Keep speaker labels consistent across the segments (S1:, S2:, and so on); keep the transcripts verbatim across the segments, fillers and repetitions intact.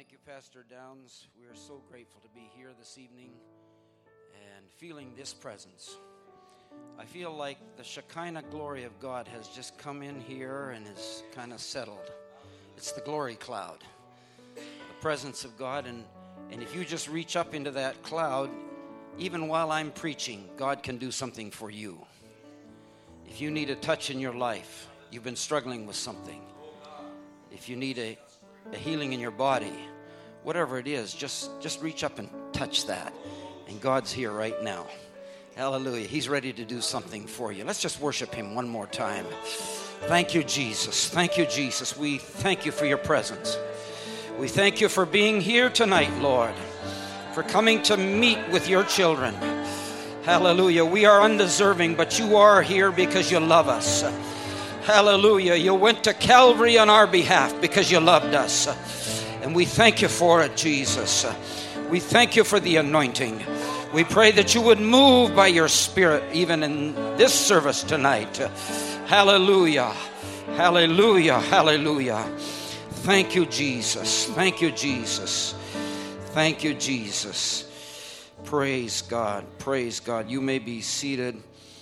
S1: Thank you, Pastor Downs. We are so grateful to be here this evening and feeling this presence. I feel like the Shekinah glory of God has just come in here and is kind of settled. It's the glory cloud, the presence of God. And, and if you just reach up into that cloud, even while I'm preaching, God can do something for you. If you need a touch in your life, you've been struggling with something. If you need a, a healing in your body, whatever it is, just, just reach up and touch that. And God's here right now. Hallelujah. He's ready to do something for you. Let's just worship him one more time. Thank you, Jesus. Thank you, Jesus. We thank you for your presence. We thank you for being here tonight, Lord, for coming to meet with your children. Hallelujah. We are undeserving, but you are here because you love us. Hallelujah. You went to Calvary on our behalf because you loved us. And we thank you for it, Jesus. We thank you for the anointing. We pray that you would move by your Spirit even in this service tonight. Hallelujah. Hallelujah. Hallelujah. Thank you, Jesus. Thank you, Jesus. Thank you, Jesus. Praise God. Praise God. You may be seated.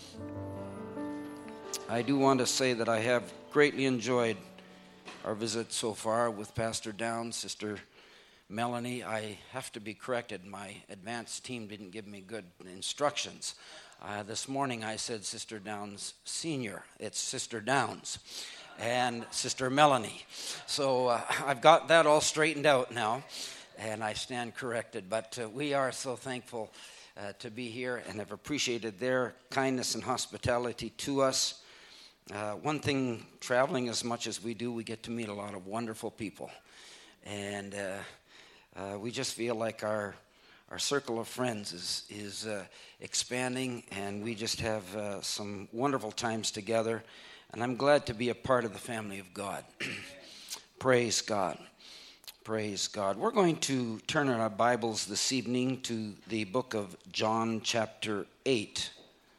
S1: I do want to say that I have greatly enjoyed our visit so far with Pastor Downs, Sister Melanie. I have to be corrected. My advanced team didn't give me good instructions. Uh, this morning I said Sister Downs Senior. It's Sister Downs and Sister Melanie. So uh, I've got that all straightened out now, and I stand corrected. But uh, we are so thankful uh, to be here and have appreciated their kindness and hospitality to us. Uh, one thing, traveling as much as we do, we get to meet a lot of wonderful people. And uh, uh, we just feel like our our circle of friends is, is uh, expanding, and we just have uh, some wonderful times together. And I'm glad to be a part of the family of God. Praise God. Praise God. We're going to turn in our Bibles this evening to the book of John chapter eight.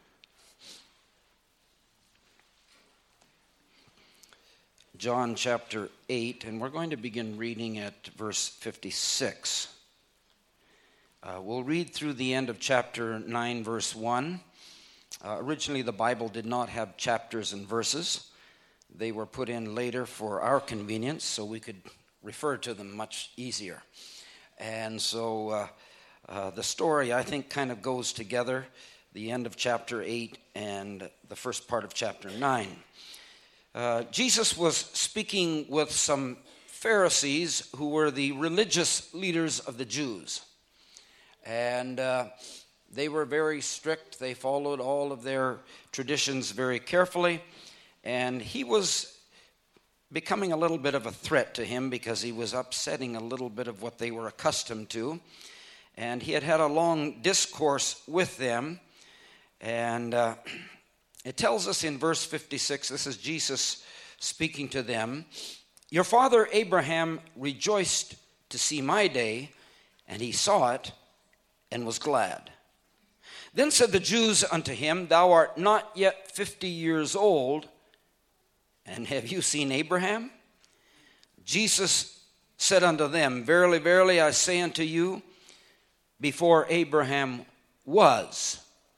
S1: John chapter eight, and we're going to begin reading at verse fifty-six. Uh, we'll read through the end of chapter nine, verse one. Uh, originally, the Bible did not have chapters and verses. They were put in later for our convenience, so we could refer to them much easier. And so uh, uh, the story, I think, kind of goes together, the end of chapter eight and the first part of chapter nine. Uh, Jesus was speaking with some Pharisees who were the religious leaders of the Jews. And uh, they were very strict. They followed all of their traditions very carefully. And he was becoming a little bit of a threat to him because he was upsetting a little bit of what they were accustomed to. And he had had a long discourse with them. And Uh, It tells us in verse fifty-six, this is Jesus speaking to them, "Your father Abraham rejoiced to see my day, and he saw it and was glad. Then said the Jews unto him, Thou art not yet fifty years old, and have you seen Abraham? Jesus said unto them, Verily, verily, I say unto you, before Abraham was,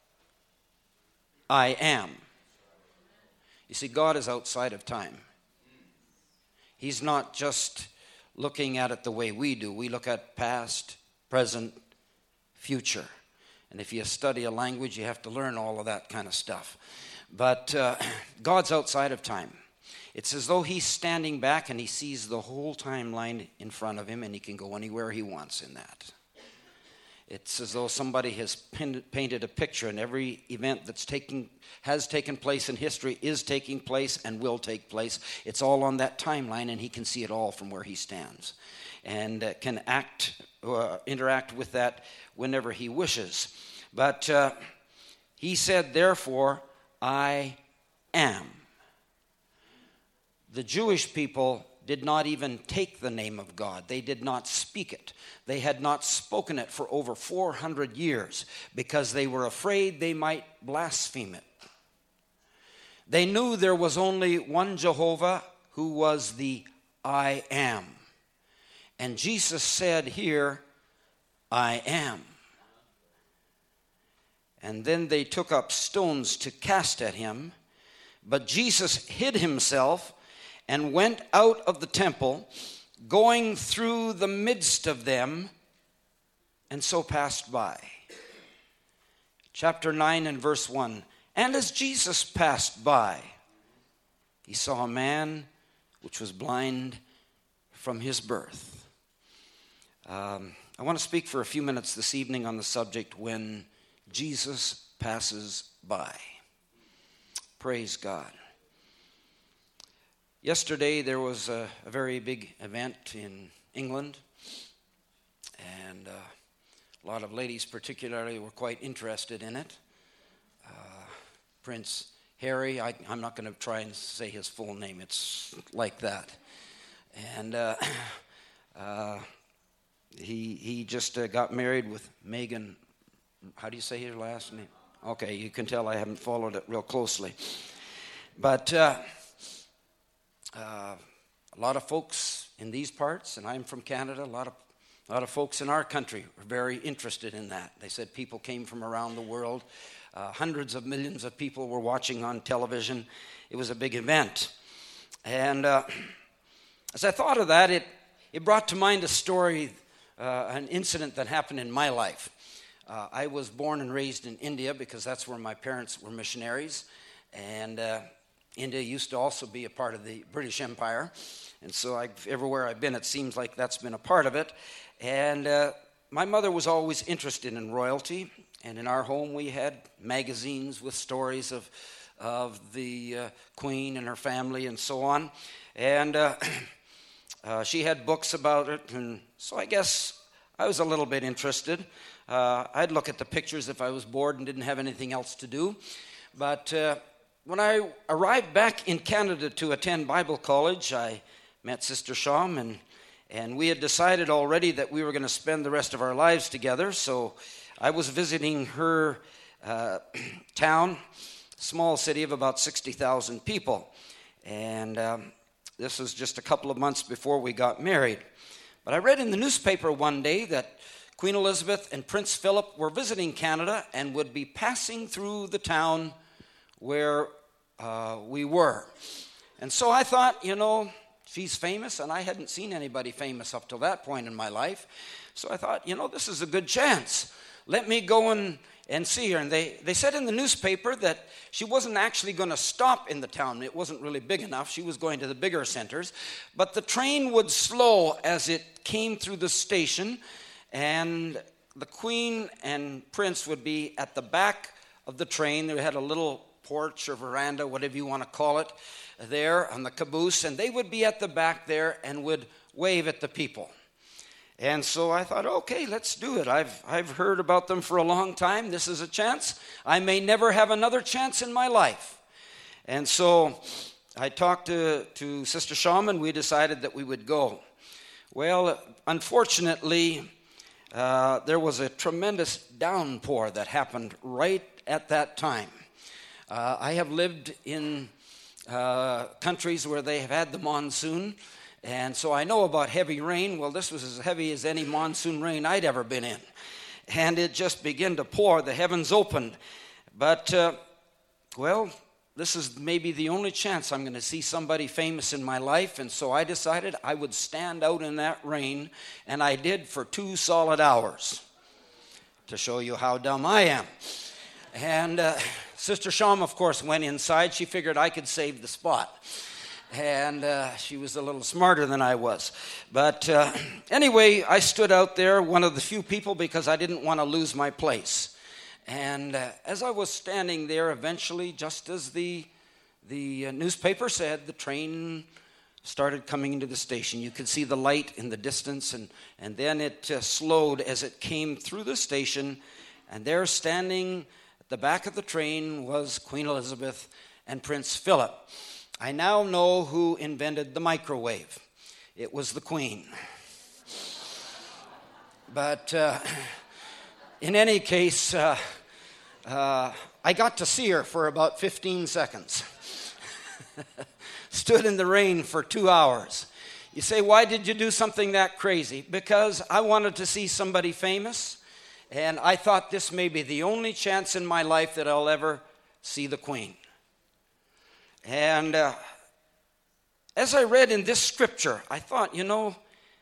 S1: I am." You see, God is outside of time. He's not just looking at it the way we do. We look at past, present, future. And if you study a language, you have to learn all of that kind of stuff. But uh, God's outside of time. It's as though he's standing back and he sees the whole timeline in front of him, and he can go anywhere he wants in that. It's as though somebody has painted a picture, and every event that's taking has taken place in history is taking place and will take place. It's all on that timeline, and he can see it all from where he stands, and uh, can act, uh, interact with that whenever he wishes. But uh, he said, "Therefore, I am." The Jewish people did not even take the name of God. They did not speak it. They had not spoken it for over four hundred years because they were afraid they might blaspheme it. They knew there was only one Jehovah who was the I am. And Jesus said here, I am. And then they took up stones to cast at him. But Jesus hid himself and went out of the temple, going through the midst of them, and so passed by. Chapter nine and verse one. And as Jesus passed by, he saw a man which was blind from his birth. Um, I want to speak for a few minutes this evening on the subject, when Jesus passes by. Praise God. Yesterday there was a, a very big event in England, and uh, a lot of ladies particularly were quite interested in it. Uh, Prince Harry, I, I'm not going to try and say his full name, it's like that. And uh, uh, he he just uh, got married with Meghan. How do you say her last name? Okay, you can tell I haven't followed it real closely. But uh, uh, a lot of folks in these parts, and I'm from Canada, a lot of a lot of folks in our country were very interested in that. They said people came from around the world. Uh, hundreds of millions of people were watching on television. It was a big event. And uh, as I thought of that, it, it brought to mind a story, uh, an incident that happened in my life. Uh, I was born and raised in India because that's where my parents were missionaries. And uh, India used to also be a part of the British Empire. And so I've, everywhere I've been, it seems like that's been a part of it. And uh, my mother was always interested in royalty. And in our home, we had magazines with stories of, of the uh, Queen and her family and so on. And uh, uh, she had books about it. And so I guess I was a little bit interested. Uh, I'd look at the pictures if I was bored and didn't have anything else to do. But uh, when I arrived back in Canada to attend Bible college, I met Sister Sham, and, and we had decided already that we were going to spend the rest of our lives together. So I was visiting her uh, town, small city of about sixty thousand people. And um, this was just a couple of months before we got married. But I read in the newspaper one day that Queen Elizabeth and Prince Philip were visiting Canada and would be passing through the town where uh, we were. And so I thought, you know, she's famous, and I hadn't seen anybody famous up till that point in my life. So I thought, you know, this is a good chance. Let me go and, and see her. And they, they said in the newspaper that she wasn't actually going to stop in the town. It wasn't really big enough. She was going to the bigger centers. But the train would slow as it came through the station, and the Queen and Prince would be at the back of the train. They had a little porch or veranda, whatever you want to call it, there on the caboose, and they would be at the back there and would wave at the people. And so I thought, okay, let's do it. I've I've heard about them for a long time. This is a chance. I may never have another chance in my life. And so I talked to, to Sister Sham, and we decided that we would go. Well, unfortunately, uh, there was a tremendous downpour that happened right at that time. Uh, I have lived in uh, countries where they have had the monsoon, and so I know about heavy rain. Well, this was as heavy as any monsoon rain I'd ever been in. And it just began to pour. The heavens opened. But, uh, well, this is maybe the only chance I'm going to see somebody famous in my life. And so I decided I would stand out in that rain. And I did for two solid hours to show you how dumb I am. And uh, Sister Sham, of course, went inside. She figured I could save the spot. And uh, she was a little smarter than I was. But uh, anyway, I stood out there, one of the few people, because I didn't want to lose my place. And uh, as I was standing there, eventually, just as the, the uh, newspaper said, the train started coming into the station. You could see the light in the distance, and, and then it uh, slowed as it came through the station. And there, standing at the back of the train, was Queen Elizabeth and Prince Philip. I now know who invented the microwave. It was the Queen. But uh, in any case, uh, uh, I got to see her for about fifteen seconds. Stood in the rain for two hours. You say, why did you do something that crazy? Because I wanted to see somebody famous, and I thought this may be the only chance in my life that I'll ever see the Queen. And uh, as I read in this scripture, I thought, you know,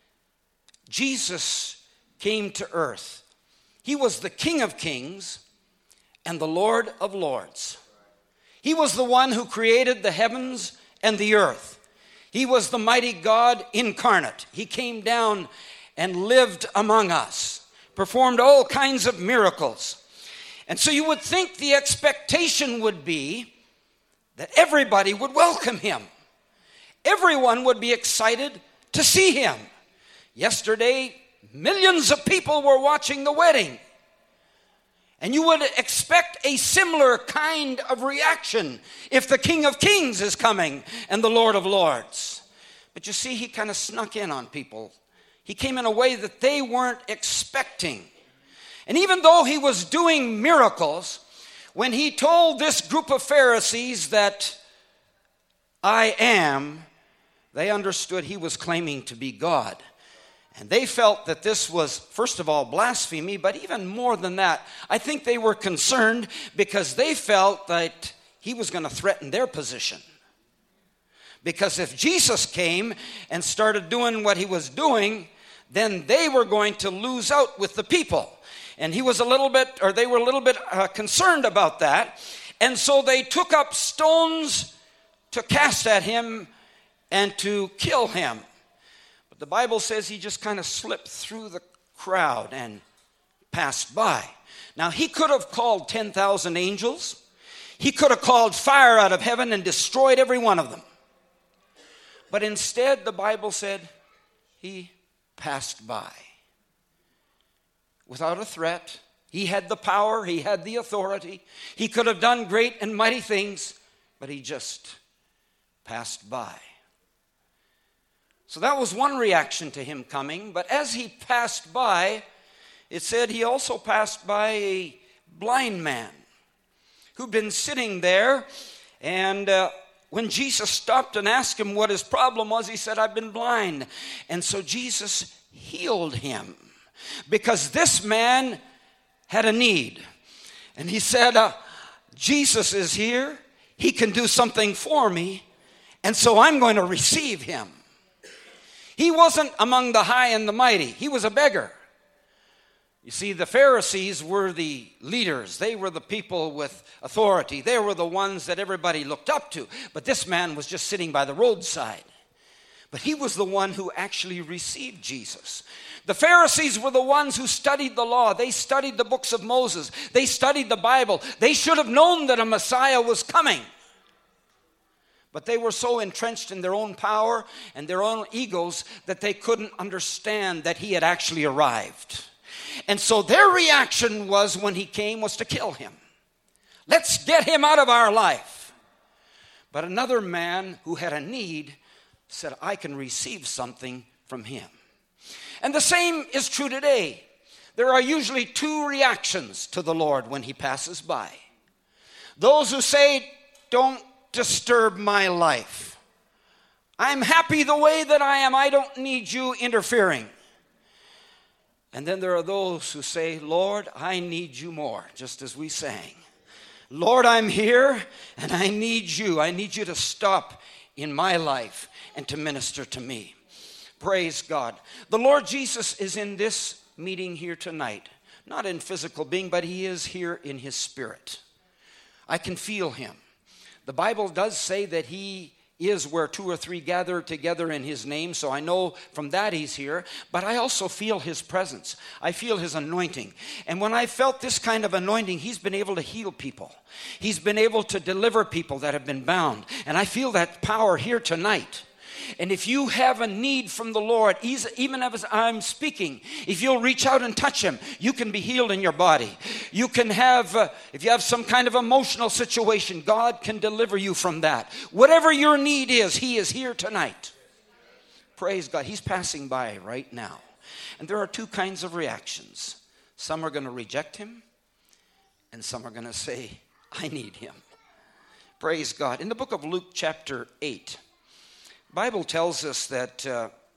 S1: Jesus came to earth. He was the King of Kings and the Lord of Lords. He was the one who created the heavens and the earth. He was the mighty God incarnate. He came down and lived among us, performed all kinds of miracles. And so you would think the expectation would be that everybody would welcome him. Everyone would be excited to see him. Yesterday, millions of people were watching the wedding. And you would expect a similar kind of reaction if the King of Kings is coming and the Lord of Lords. But you see, he kind of snuck in on people. He came in a way that they weren't expecting. And even though he was doing miracles, when he told this group of Pharisees that I am, they understood he was claiming to be God. And they felt that this was, first of all, blasphemy, but even more than that, I think they were concerned because they felt that he was going to threaten their position. Because if Jesus came and started doing what he was doing, then they were going to lose out with the people. And he was a little bit, or they were a little bit uh, concerned about that. And so they took up stones to cast at him and to kill him. The Bible says he just kind of slipped through the crowd and passed by. Now, he could have called ten thousand angels. He could have called fire out of heaven and destroyed every one of them. But instead, the Bible said he passed by. Without a threat. He had the power. He had the authority. He could have done great and mighty things, but he just passed by. So that was one reaction to him coming. But as he passed by, it said he also passed by a blind man who'd been sitting there. And uh, when Jesus stopped and asked him what his problem was, he said, I've been blind. And so Jesus healed him because this man had a need. And he said, uh, Jesus is here. He can do something for me. And so I'm going to receive him. He wasn't among the high and the mighty. He was a beggar. You see, the Pharisees were the leaders. They were the people with authority. They were the ones that everybody looked up to. But this man was just sitting by the roadside. But he was the one who actually received Jesus. The Pharisees were the ones who studied the law. They studied the books of Moses. They studied the Bible. They should have known that a Messiah was coming. But they were so entrenched in their own power and their own egos that they couldn't understand that he had actually arrived. And so their reaction was, when he came, was to kill him. Let's get him out of our life. But another man who had a need said, I can receive something from him. And the same is true today. There are usually two reactions to the Lord when he passes by. Those who say, don't disturb my life. I'm happy the way that I am. I don't need you interfering. And then there are those who say, Lord, I need you more, just as we sang. Lord, I'm here and I need you. I need you to stop in my life and to minister to me. Praise God. The Lord Jesus is in this meeting here tonight, not in physical being, but he is here in his spirit. I can feel him. The Bible does say that he is where two or three gather together in his name, so I know from that he's here, but I also feel his presence. I feel his anointing. And when I felt this kind of anointing, he's been able to heal people. He's been able to deliver people that have been bound. And I feel that power here tonight. And if you have a need from the Lord, even as I'm speaking, if you'll reach out and touch him, you can be healed in your body. You can have, uh, if you have some kind of emotional situation, God can deliver you from that. Whatever your need is, he is here tonight. Praise God. He's passing by right now. And there are two kinds of reactions. Some are going to reject him, and some are going to say, I need him. Praise God. In the book of Luke chapter eight, the Bible tells us that uh,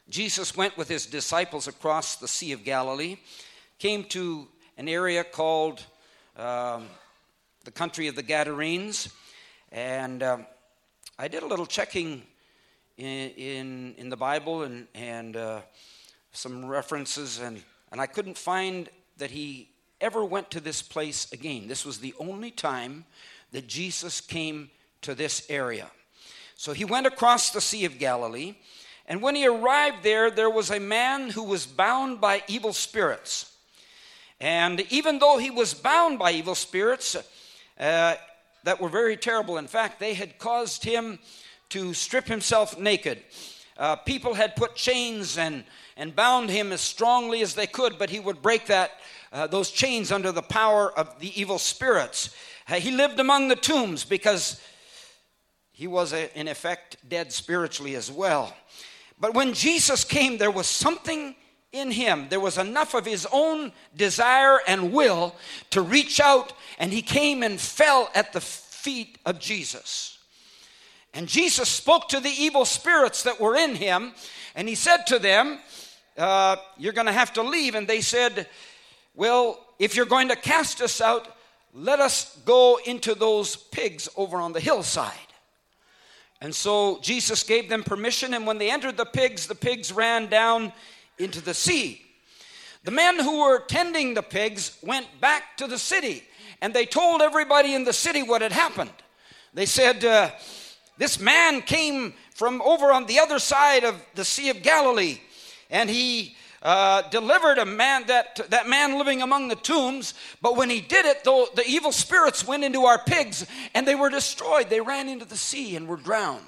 S1: Jesus went with his disciples across the Sea of Galilee, came to an area called um, the country of the Gadarenes, and uh, I did a little checking in in, in the Bible and, and uh, some references, and, and I couldn't find that he ever went to this place again. This was the only time that Jesus came to this area. So he went across the Sea of Galilee, and when he arrived there, there was a man who was bound by evil spirits. And even though he was bound by evil spirits uh, that were very terrible, in fact, they had caused him to strip himself naked. Uh, people had put chains and, and bound him as strongly as they could, but he would break that uh, those chains under the power of the evil spirits. Uh, he lived among the tombs because he was, a, in effect, dead spiritually as well. But when Jesus came, there was something in him. There was enough of his own desire and will to reach out, and he came and fell at the feet of Jesus. And Jesus spoke to the evil spirits that were in him, and he said to them, uh, you're going to have to leave. And they said, well, if you're going to cast us out, let us go into those pigs over on the hillside. And so Jesus gave them permission, and when they entered the pigs, the pigs ran down into the sea. The men who were tending the pigs went back to the city, and they told everybody in the city what had happened. They said, uh, this man came from over on the other side of the Sea of Galilee, and he uh, delivered a man, that, that man living among the tombs, but when he did it, though, the evil spirits went into our pigs, and they were destroyed. They ran into the sea and were drowned.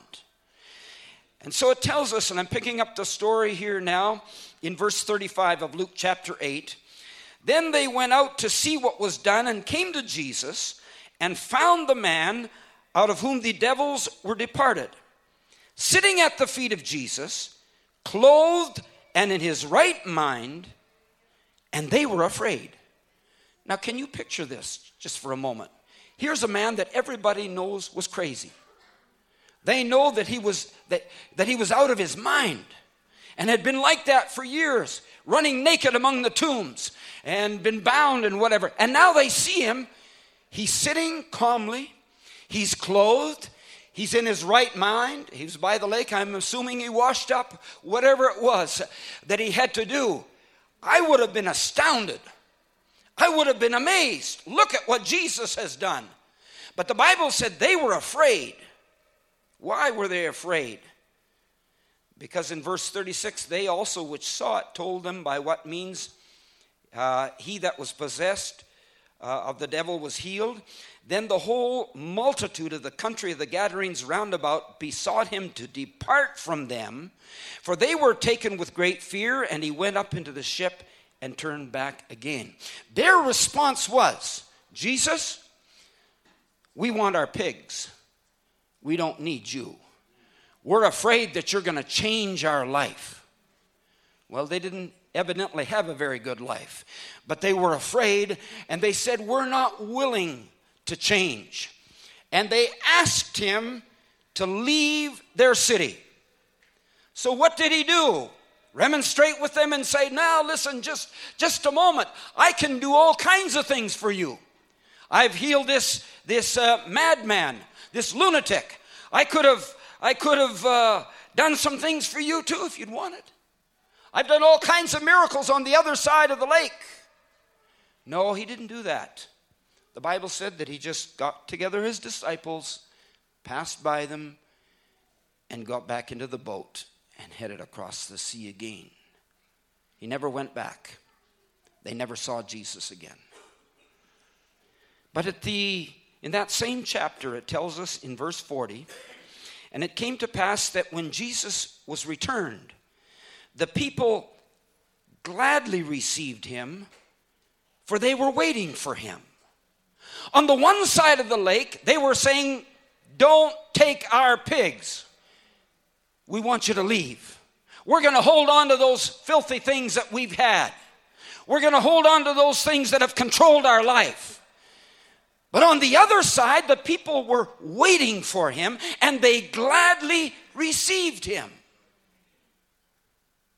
S1: And so it tells us, and I'm picking up the story here now, in verse thirty-five of Luke chapter eight, then they went out to see what was done and came to Jesus and found the man out of whom the devils were departed, sitting at the feet of Jesus, clothed and in his right mind, and they were afraid. Now, can you picture this just for a moment? Here's a man that everybody knows was crazy. They know that he was that, that he was out of his mind and had been like that for years, running naked among the tombs and been bound and whatever. And now they see him. He's sitting calmly. He's clothed. He's in his right mind. He was by the lake. I'm assuming he washed up, whatever it was that he had to do. I would have been astounded. I would have been amazed. Look at what Jesus has done. But the Bible said they were afraid. Why were they afraid? Because in verse thirty-six, they also which saw it told them by what means uh, he that was possessed uh, of the devil was healed. Then the whole multitude of the country of the Gadarenes round about besought him to depart from them, for they were taken with great fear, and he went up into the ship and turned back again. Their response was, Jesus, we want our pigs. We don't need you. We're afraid that you're going to change our life. Well, they didn't evidently have a very good life, but they were afraid, and they said, we're not willing to change. And they asked him to leave their city. So what did he do? Remonstrate with them and say, now listen, just, just a moment. I can do all kinds of things for you. I've healed this, this uh, madman, this lunatic. I could have I could have uh, done some things for you too if you'd wanted. I've done all kinds of miracles on the other side of the lake. No, he didn't do that. The Bible said that he just got together his disciples, passed by them, and got back into the boat and headed across the sea again. He never went back. They never saw Jesus again. But at the in that same chapter, it tells us in verse forty, and it came to pass that when Jesus was returned, the people gladly received him, for they were waiting for him. On the one side of the lake, they were saying, don't take our pigs. We want you to leave. We're going to hold on to those filthy things that we've had. We're going to hold on to those things that have controlled our life. But on the other side, the people were waiting for him, and they gladly received him.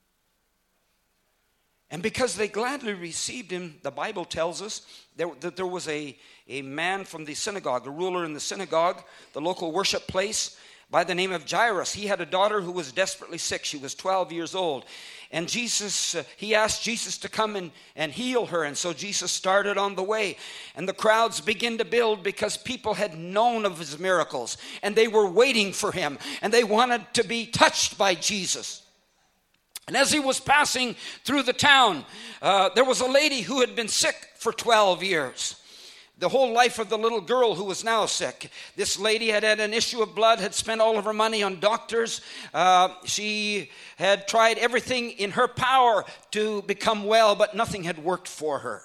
S1: And because they gladly received him, the Bible tells us there, that there was a, a man from the synagogue, a ruler in the synagogue, the local worship place, by the name of Jairus. He had a daughter who was desperately sick. She was twelve years old. And Jesus, uh, he asked Jesus to come and, and heal her. And so Jesus started on the way. And the crowds began to build because people had known of his miracles. And they were waiting for him. And they wanted to be touched by Jesus. And as he was passing through the town, uh, there was a lady who had been sick for twelve years. The whole life of the little girl who was now sick. This lady had had an issue of blood, had spent all of her money on doctors. Uh, she had tried everything in her power to become well, but nothing had worked for her.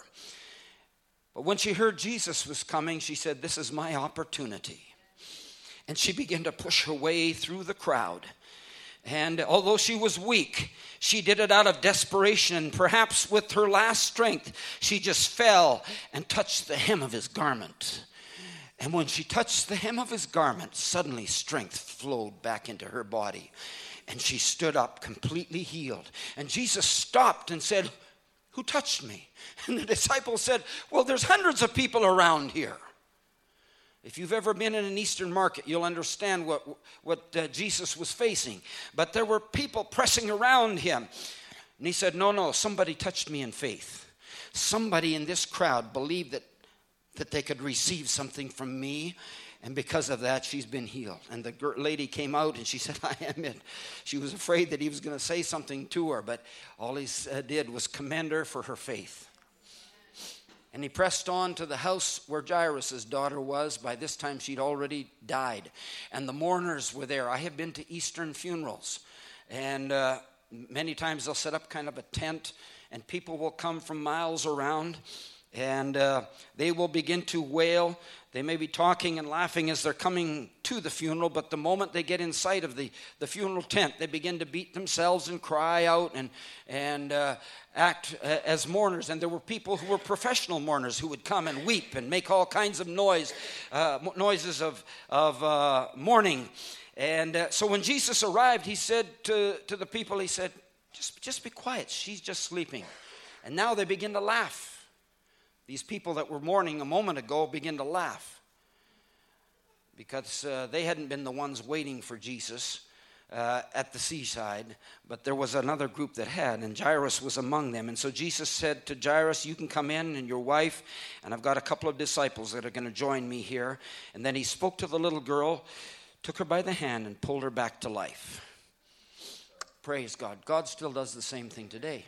S1: But when she heard Jesus was coming, she said, "This is my opportunity." And she began to push her way through the crowd. And although she was weak, she did it out of desperation. Perhaps with her last strength, she just fell and touched the hem of his garment. And when she touched the hem of his garment, suddenly strength flowed back into her body. And she stood up completely healed. And Jesus stopped and said, "Who touched me?" And the disciples said, "Well, there's hundreds of people around here." If you've ever been in an Eastern market, you'll understand what, what uh, Jesus was facing. But there were people pressing around him. And he said, no, no, somebody touched me in faith. Somebody in this crowd believed that, that they could receive something from me. And because of that, she's been healed. And the girl, lady came out and she said, "I am it." She was afraid that he was going to say something to her. But all he uh, did was commend her for her faith. And he pressed on to the house where Jairus' daughter was. By this time, she'd already died. And the mourners were there. I have been to Eastern funerals. And uh, many times they'll set up kind of a tent. And people will come from miles around. And uh, they will begin to wail. They may be talking and laughing as they're coming to the funeral. But the moment they get in sight of the, the funeral tent, they begin to beat themselves and cry out and, and uh, act uh, as mourners. And there were people who were professional mourners who would come and weep and make all kinds of noise, uh, noises of, of uh, mourning. And uh, so when Jesus arrived, he said to, to the people, he said, just, just be quiet. She's just sleeping. And now they begin to laugh. These people that were mourning a moment ago begin to laugh because uh, they hadn't been the ones waiting for Jesus uh, at the seaside, but there was another group that had, and Jairus was among them. And so Jesus said to Jairus, "You can come in and your wife, and I've got a couple of disciples that are going to join me here." And then he spoke to the little girl, took her by the hand, and pulled her back to life. Praise God. God still does the same thing today.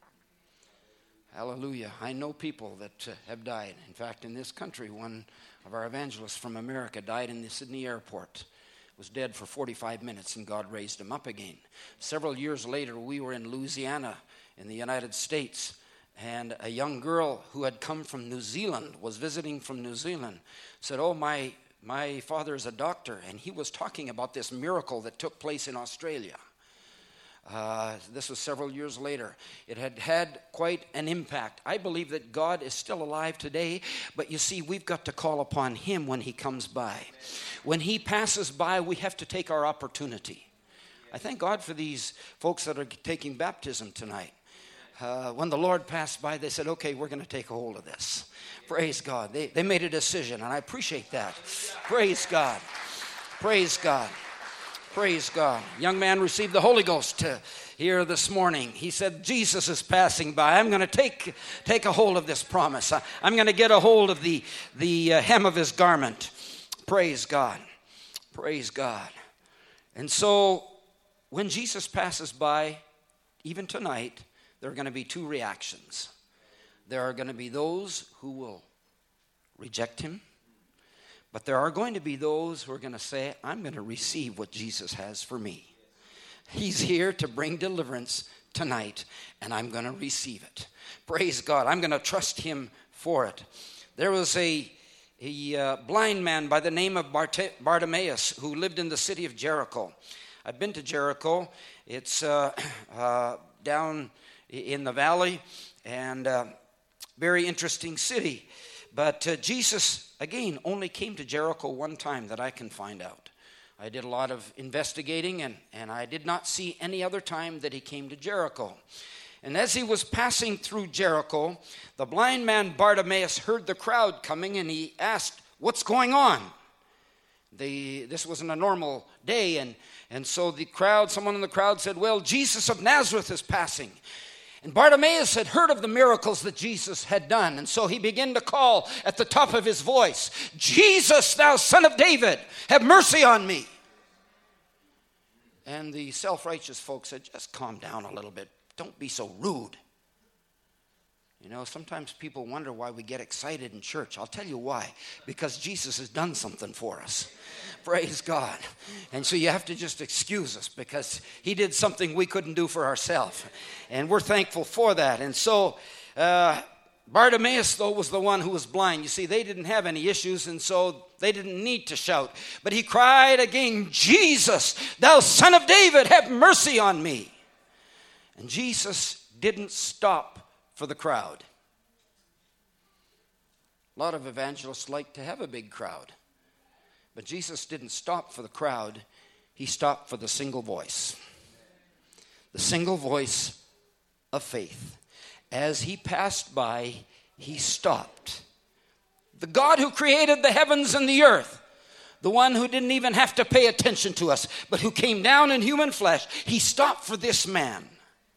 S1: Hallelujah. I know people that uh, have died. In fact, in this country, one of our evangelists from America died in the Sydney airport. Was dead for forty-five minutes, and God raised him up again. Several years later, we were in Louisiana in the United States, and a young girl who had come from New Zealand, was visiting from New Zealand, said, "Oh, my, my father is a doctor," and he was talking about this miracle that took place in Australia. Uh, this was several years later. It had had quite an impact. I believe that God is still alive today, but you see, we've got to call upon him when he comes by. When he passes by, we have to take our opportunity. I thank God for these folks that are taking baptism tonight. Uh, when the Lord passed by, they said, "Okay, we're going to take a hold of this." Praise God. They, they made a decision, and I appreciate that. Praise God. Praise God. Praise God. Young man received the Holy Ghost uh, here this morning. He said, Jesus is passing by. I'm going to take take a hold of this promise. I, I'm going to get a hold of the, the uh, hem of his garment. Praise God. Praise God. And so when Jesus passes by, even tonight, there are going to be two reactions. There are going to be those who will reject him. But there are going to be those who are going to say, "I'm going to receive what Jesus has for me. He's here to bring deliverance tonight, and I'm going to receive it." Praise God. I'm going to trust him for it. There was a, a uh, blind man by the name of Bart- Bartimaeus who lived in the city of Jericho. I've been to Jericho. It's uh, uh, down in the valley, and uh, very interesting city. But uh, Jesus, again, only came to Jericho one time that I can find out. I did a lot of investigating, and, and I did not see any other time that he came to Jericho. And as he was passing through Jericho, the blind man Bartimaeus heard the crowd coming, and he asked, "What's going on?" The, this wasn't a normal day, and, and so the crowd, someone in the crowd said, "Well, Jesus of Nazareth is passing." And Bartimaeus had heard of the miracles that Jesus had done, and so he began to call at the top of his voice, "Jesus, thou son of David, have mercy on me." And the self-righteous folks said, "Just calm down a little bit. Don't be so rude." You know, sometimes people wonder why we get excited in church. I'll tell you why. Because Jesus has done something for us. Praise God. And so you have to just excuse us because he did something we couldn't do for ourselves. And we're thankful for that. And so uh, Bartimaeus, though, was the one who was blind. You see, they didn't have any issues, and so they didn't need to shout. But he cried again, "Jesus, thou son of David, have mercy on me." And Jesus didn't stop for the crowd. A lot of evangelists like to have a big crowd. But Jesus didn't stop for the crowd. He stopped for the single voice. The single voice of faith. As he passed by, he stopped. The God who created the heavens and the earth, the one who didn't even have to pay attention to us, but who came down in human flesh, he stopped for this man.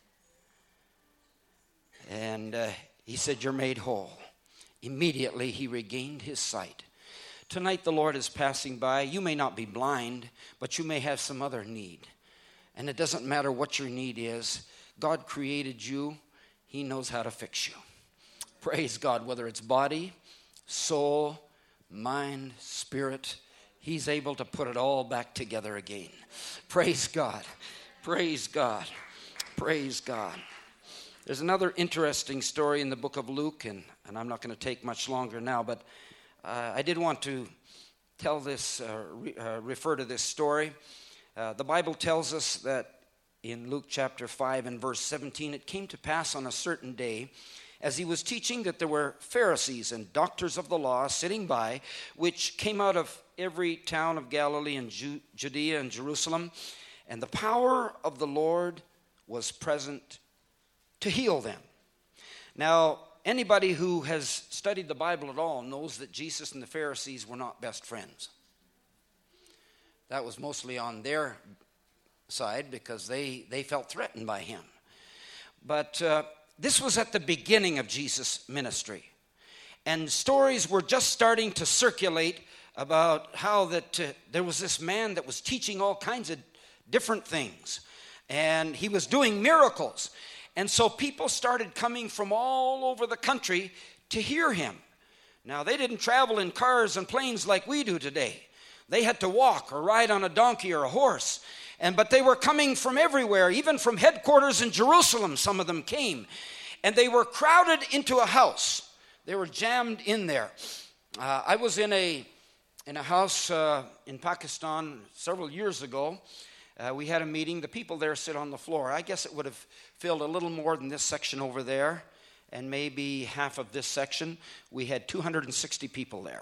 S1: And uh, he said, "You're made whole." Immediately he regained his sight. Tonight the Lord is passing by. You may not be blind, but you may have some other need. And it doesn't matter what your need is. God created you. He knows how to fix you. Praise God, whether it's body, soul, mind, spirit, he's able to put it all back together again. Praise God. Praise God. Praise God. There's another interesting story in the book of Luke, and, and I'm not going to take much longer now, but uh, I did want to tell this, uh, re, uh, refer to this story. Uh, the Bible tells us that in Luke chapter five and verse seventeen, it came to pass on a certain day, as he was teaching, that there were Pharisees and doctors of the law sitting by, which came out of every town of Galilee and Ju- Judea and Jerusalem, and the power of the Lord was present to heal them. Now, anybody who has studied the Bible at all knows that Jesus and the Pharisees were not best friends. That was mostly on their side because they, they felt threatened by him. But uh, this was at the beginning of Jesus' ministry. And stories were just starting to circulate about how that uh, there was this man that was teaching all kinds of different things. And he was doing miracles. And so people started coming from all over the country to hear him. Now, they didn't travel in cars and planes like we do today. They had to walk or ride on a donkey or a horse. And but they were coming from everywhere, even from headquarters in Jerusalem, some of them came. And they were crowded into a house. They were jammed in there. Uh, I was in a, in a house uh, in Pakistan several years ago. Uh, we had a meeting. The people there sit on the floor. I guess it would have filled a little more than this section over there, and maybe half of this section. We had two hundred sixty people there.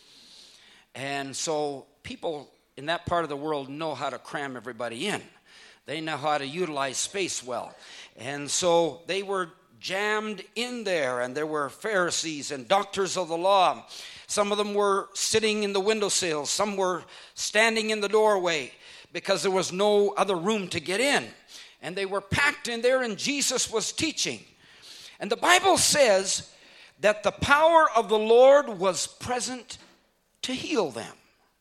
S1: And so people in that part of the world know how to cram everybody in. They know how to utilize space well. And so they were jammed in there, and there were Pharisees and doctors of the law. Some of them were sitting in the windowsills. Some were standing in the doorway, because there was no other room to get in. And they were packed in there, and Jesus was teaching. And the Bible says that the power of the Lord was present to heal them.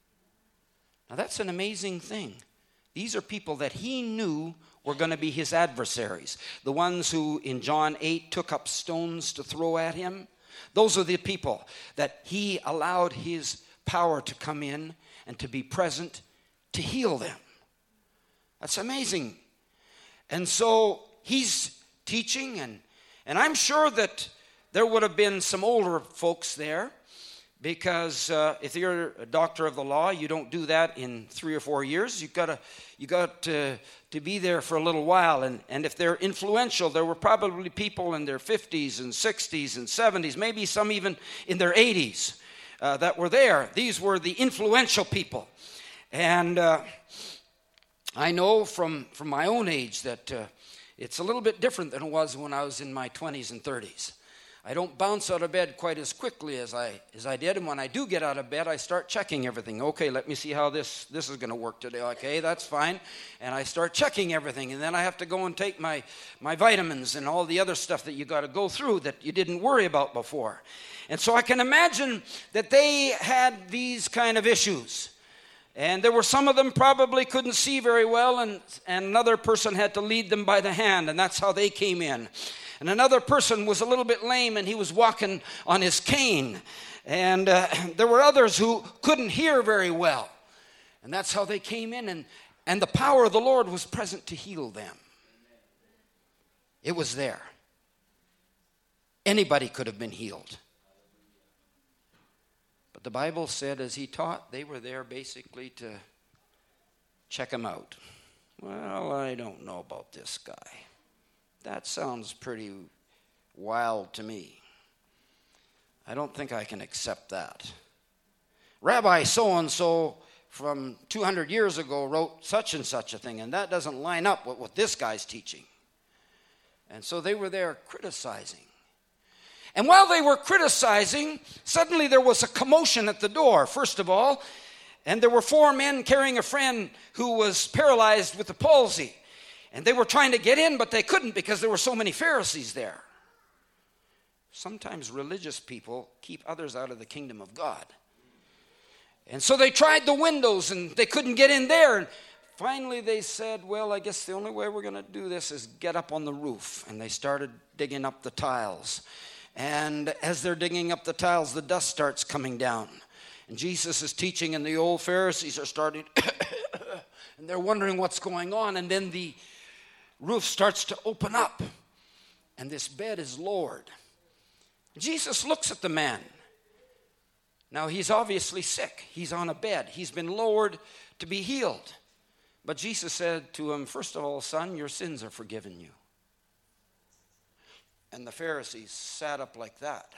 S1: Now that's an amazing thing. These are people that he knew were going to be his adversaries. The ones who in John eight took up stones to throw at him. Those are the people that he allowed his power to come in and to be present to heal them. That's amazing. And so he's teaching, and, and I'm sure that there would have been some older folks there, because uh, if you're a doctor of the law, you don't do that in three or four years. You've got to, you got to, to be there for a little while. And, and if they're influential, there were probably people in their fifties and sixties and seventies, maybe some even in their eighties uh, that were there. These were the influential people. And uh, I know from, from my own age that uh, It's a little bit different than it was when I was in my twenties and thirties. I don't bounce out of bed quite as quickly as I as I did, and when I do get out of bed, I start checking everything. Okay, let me see how this, this is going to work today. Okay, that's fine. And I start checking everything, and then I have to go and take my, my vitamins and all the other stuff that you got to go through that you didn't worry about before. And so I can imagine that they had these kind of issues. And there were some of them probably couldn't see very well, and, and another person had to lead them by the hand, and that's how they came in. And another person was a little bit lame, and he was walking on his cane. And uh, there were others who couldn't hear very well. And that's how they came in, and, and the power of the Lord was present to heal them. It was there. Anybody could have been healed. But the Bible said as he taught, they were there basically to check him out. Well, I don't know about this guy. That sounds pretty wild to me. I don't think I can accept that. Rabbi so-and-so from two hundred years ago wrote such and such a thing, and that doesn't line up with what this guy's teaching. And so they were there criticizing. And while they were criticizing, suddenly there was a commotion at the door, first of all, and there were four men carrying a friend who was paralyzed with the palsy. And they were trying to get in, but they couldn't because there were so many Pharisees there. Sometimes religious people keep others out of the kingdom of God. And so they tried the windows, and they couldn't get in there. And finally they said, well, I guess the only way we're going to do this is get up on the roof. And they started digging up the tiles. And as they're digging up the tiles, the dust starts coming down. And Jesus is teaching, and the old Pharisees are starting, and they're wondering what's going on. And then the roof starts to open up, and this bed is lowered. Jesus looks at the man. Now, he's obviously sick. He's on a bed. He's been lowered to be healed. But Jesus said to him, first of all, son, your sins are forgiven you. And the Pharisees sat up like that.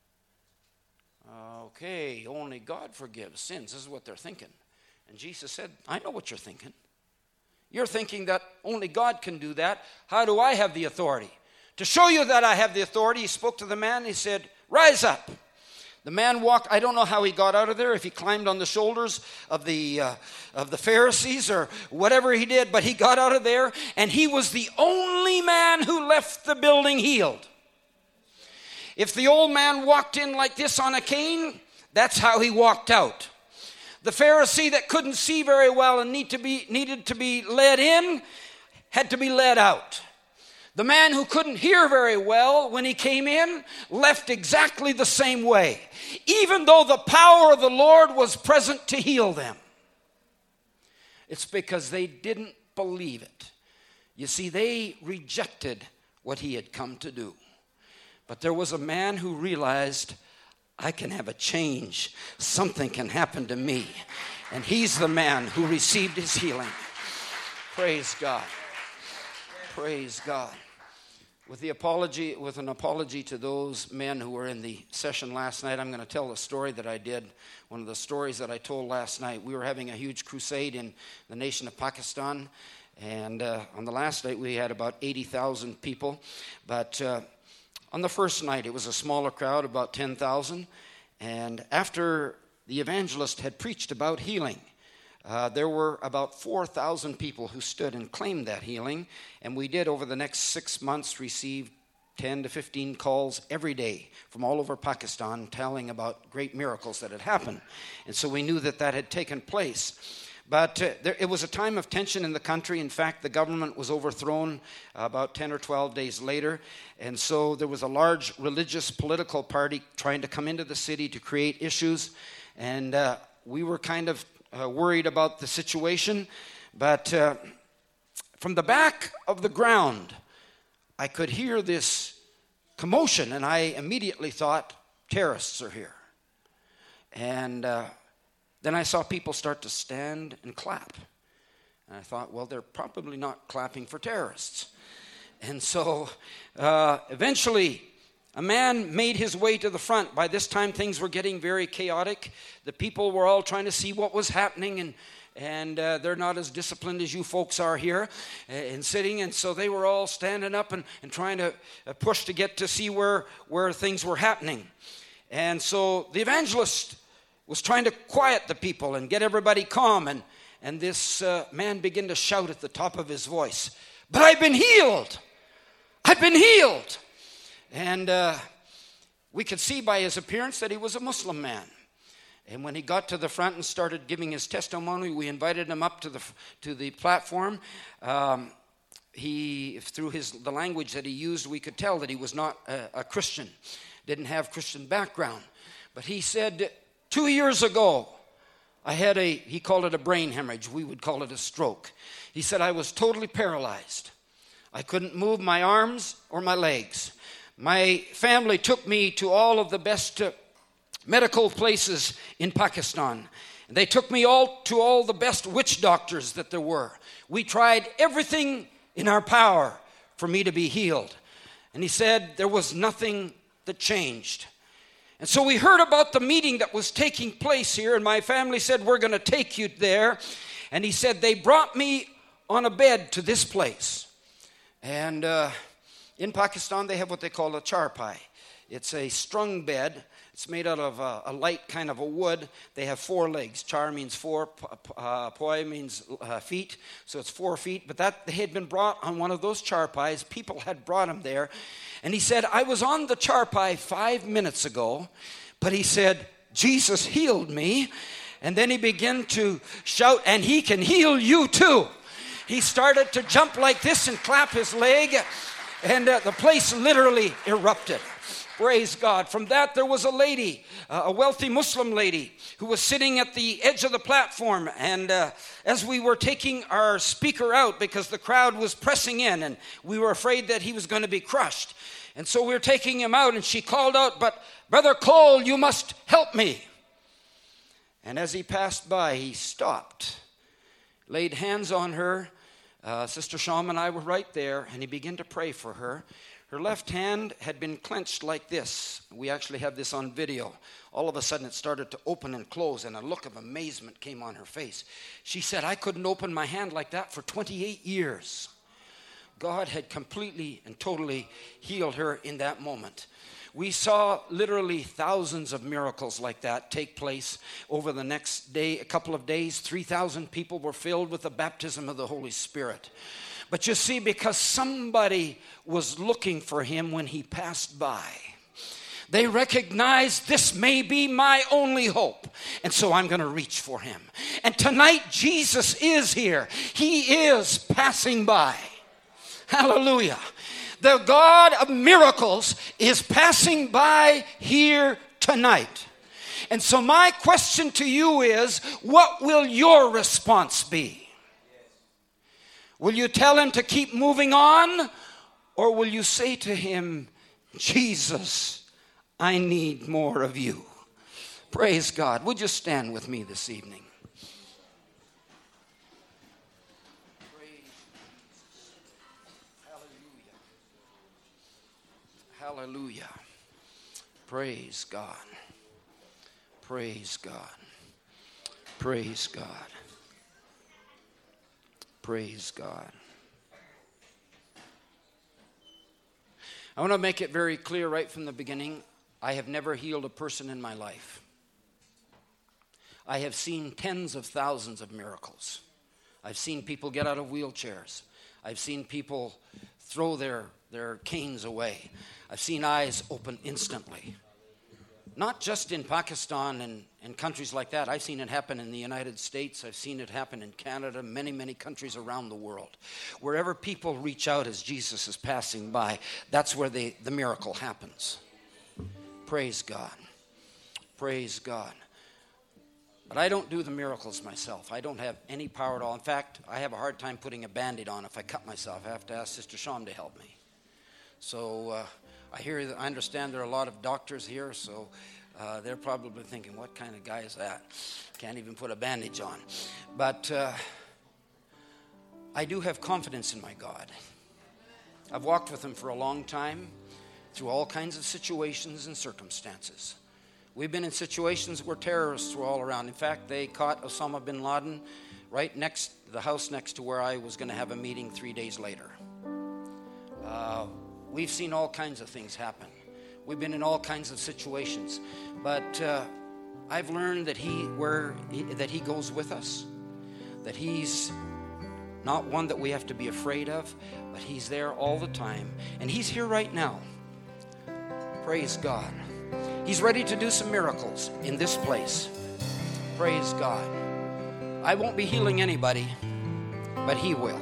S1: Okay, only God forgives sins. This is what they're thinking. And Jesus said, I know what you're thinking. You're thinking that only God can do that. How do I have the authority? To show you that I have the authority, he spoke to the man. He said, rise up. The man walked. I don't know how he got out of there, if he climbed on the shoulders of the uh, of the Pharisees or whatever he did, but he got out of there, and he was the only man who left the building healed. If the old man walked in like this on a cane, that's how he walked out. The Pharisee that couldn't see very well and need to be, needed to be led in had to be led out. The man who couldn't hear very well when he came in left exactly the same way, even though the power of the Lord was present to heal them. It's because they didn't believe it. You see, they rejected what he had come to do. But there was a man who realized, I can have a change. Something can happen to me. And he's the man who received his healing. Praise God. Praise God. With the apology, with an apology to those men who were in the session last night, I'm going to tell the story that I did. One of the stories that I told last night. We were having a huge crusade in the nation of Pakistan. And uh, on the last night, we had about eighty thousand people. But uh, on the first night, it was a smaller crowd, about ten thousand. And after the evangelist had preached about healing, uh, there were about four thousand people who stood and claimed that healing. And we did, over the next six months, receive ten to fifteen calls every day from all over Pakistan telling about great miracles that had happened. And so we knew that that had taken place. But uh, there, it was a time of tension in the country. In fact, the government was overthrown uh, about ten or twelve days later. And so there was a large religious political party trying to come into the city to create issues. And uh, we were kind of uh, worried about the situation. But uh, from the back of the ground, I could hear this commotion. And I immediately thought, terrorists are here. And Uh, Then I saw people start to stand and clap. And I thought, well, they're probably not clapping for terrorists. And so uh, eventually a man made his way to the front. By this time, things were getting very chaotic. The people were all trying to see what was happening. And, and uh, they're not as disciplined as you folks are here uh, in sitting. And so they were all standing up and, and trying to uh, push to get to see where, where things were happening. And so the evangelist was trying to quiet the people and get everybody calm. And, and this uh, man began to shout at the top of his voice, "But I've been healed! I've been healed!" And uh, we could see by his appearance that he was a Muslim man. And when he got to the front and started giving his testimony, we invited him up to the to the platform. Um, he, through his the language that he used, we could tell that he was not a, a Christian, didn't have Christian background. But he said, two years ago, I had a, he called it a brain hemorrhage. We would call it a stroke. He said, I was totally paralyzed. I couldn't move my arms or my legs. My family took me to all of the best uh, medical places in Pakistan. They took me all to all the best witch doctors that there were. We tried everything in our power for me to be healed. And he said there was nothing that changed. And so we heard about the meeting that was taking place here, and my family said, we're going to take you there. And he said, they brought me on a bed to this place. And uh, in Pakistan, they have what they call a charpai. It's a strung bed. It's made out of a, a light kind of a wood. They have four legs. Char means four, uh, poi means uh, feet, so it's four feet. But that they had been brought on one of those charpais. People had brought him there. And he said, I was on the charpai five minutes ago, but he said, Jesus healed me. And then he began to shout, and he can heal you too. He started to jump like this and clap his leg, and uh, the place literally erupted. Praise God. From that, there was a lady, uh, a wealthy Muslim lady, who was sitting at the edge of the platform. And uh, as we were taking our speaker out, because the crowd was pressing in, and we were afraid that he was going to be crushed. And so we were taking him out, and she called out, but Brother Cole, you must help me. And as he passed by, he stopped, laid hands on her. Uh, Sister Sham and I were right there, and he began to pray for her. Her left hand had been clenched like this. We actually have this on video. All of a sudden, it started to open and close, and a look of amazement came on her face. She said, I couldn't open my hand like that for twenty-eight years. God had completely and totally healed her in that moment. We saw literally thousands of miracles like that take place over the next day, a couple of days. three thousand people were filled with the baptism of the Holy Spirit. But you see, because somebody was looking for him when he passed by, they recognized this may be my only hope. And so I'm going to reach for him. And tonight, Jesus is here. He is passing by. Hallelujah. The God of miracles is passing by here tonight. And so my question to you is, what will your response be? Will you tell him to keep moving on? Or will you say to him, Jesus, I need more of you? Praise God. Would you stand with me this evening? Hallelujah. Praise God. Praise God. Praise God. Praise God. I want to make it very clear right from the beginning. I have never healed a person in my life. I have seen tens of thousands of miracles. I've seen people get out of wheelchairs. I've seen people throw their, their canes away. I've seen eyes open instantly. Not just in Pakistan and, and countries like that. I've seen it happen in the United States. I've seen it happen in Canada, many, many countries around the world. Wherever people reach out as Jesus is passing by, that's where they, the miracle happens. Praise God. Praise God. But I don't do the miracles myself. I don't have any power at all. In fact, I have a hard time putting a Band-Aid on if I cut myself. I have to ask Sister Sham to help me. So uh, I hear, I understand there are a lot of doctors here, so uh, they're probably thinking, what kind of guy is that? Can't even put a bandage on. But uh, I do have confidence in my God. I've walked with him for a long time through all kinds of situations and circumstances. We've been in situations where terrorists were all around. In fact, they caught Osama bin Laden right next, the house next to where I was going to have a meeting three days later. Uh, we've seen all kinds of things happen. We've been in all kinds of situations, but uh, I've learned that he, where he, that he goes with us, that he's not one that we have to be afraid of, but he's there all the time, and he's here right now. Praise God. He's ready to do some miracles in this place. Praise God. I won't be healing anybody, but he will.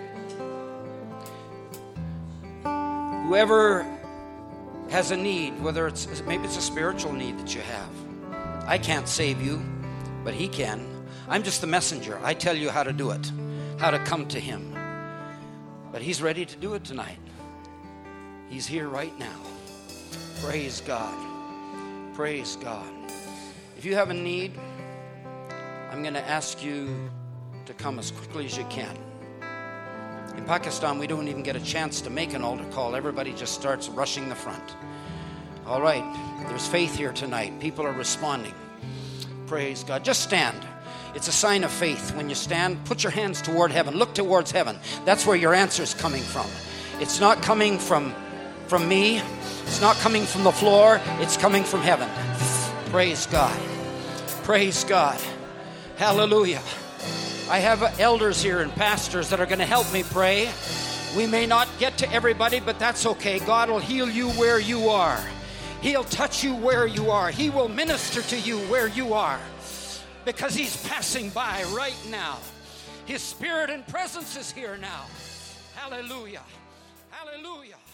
S1: Whoever has a need, whether it's maybe it's a spiritual need that you have. I can't save you, but he can. I'm just the messenger. I tell you how to do it, how to come to him. But he's ready to do it tonight. He's here right now. Praise God. Praise God. If you have a need, I'm going to ask you to come as quickly as you can. In Pakistan, we don't even get a chance to make an altar call. Everybody just starts rushing the front. All right, there's faith here tonight. People are responding. Praise God. Just stand. It's a sign of faith. When you stand, put your hands toward heaven. Look towards heaven. That's where your answer is coming from. It's not coming from, from me. It's not coming from the floor. It's coming from heaven. Praise God. Praise God. Hallelujah. I have elders here and pastors that are going to help me pray. We may not get to everybody, but that's okay. God will heal you where you are. He'll touch you where you are. He will minister to you where you are, because he's passing by right now. His spirit and presence is here now. Hallelujah. Hallelujah.